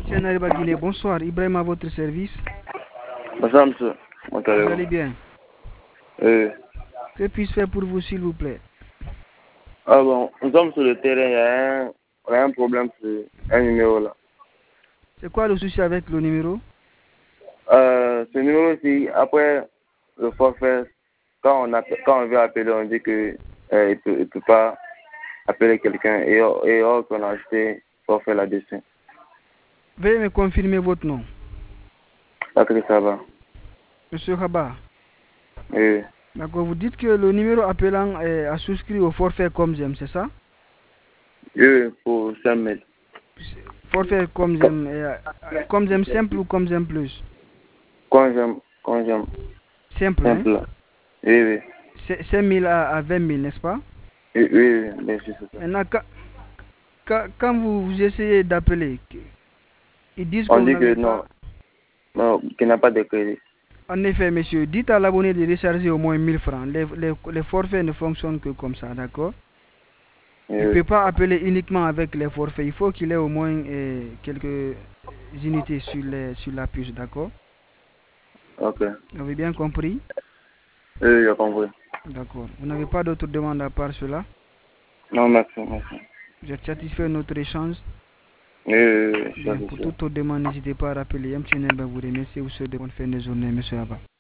MTN Ariba Guinée, bonsoir. Ibrahim à votre service. Bonsoir, monsieur. Comment Vous allez-vous? allez bien? Oui. Que puis-je faire pour vous, s'il vous plaît? Ah bon, nous sommes sur le terrain, on a un problème sur un numéro là. C'est quoi le souci avec le numéro? Ce numéro-ci, après le forfait, quand on veut appeler, on dit que il peut pas appeler quelqu'un et or qu'on a acheté forfait là-dessus. Veuillez me confirmer votre nom. Après ça va. Monsieur Rabat. Oui. D'accord, vous dites que le numéro appelant a souscrit au forfait comme j'aime, c'est ça? Oui, pour 5 000. Forfait comme j'aime simple ou comme j'aime plus? Quand j'aime, Simple, hein? simple là. Oui, oui. 5 000 à 20 000, n'est-ce pas? Oui, oui, oui, bien sûr, c'est ça. Maintenant, quand vous essayez d'appeler, ils disent que On vous dit que n'avez pas. non, non, qu'il n'a pas de crédit. En effet, monsieur, dites à l'abonné de recharger au moins 1000 francs. Les forfaits ne fonctionnent que comme ça, d'accord? Oui, Il ne oui. peut pas appeler uniquement avec les forfaits. Il faut qu'il ait au moins quelques unités sur la puce, d'accord? Ok. Vous avez bien compris? Oui, j'ai compris. D'accord. Vous n'avez pas d'autres demandes à part cela? Non, merci, merci. Vous êtes satisfait de notre échange? Oui, oui, oui, ça Bien, c'est pour sûr. toute autre demande, n'hésitez pas à rappeler MTN. Vous remercie. Vous souhaite de bonne fin de journée, monsieur Abba.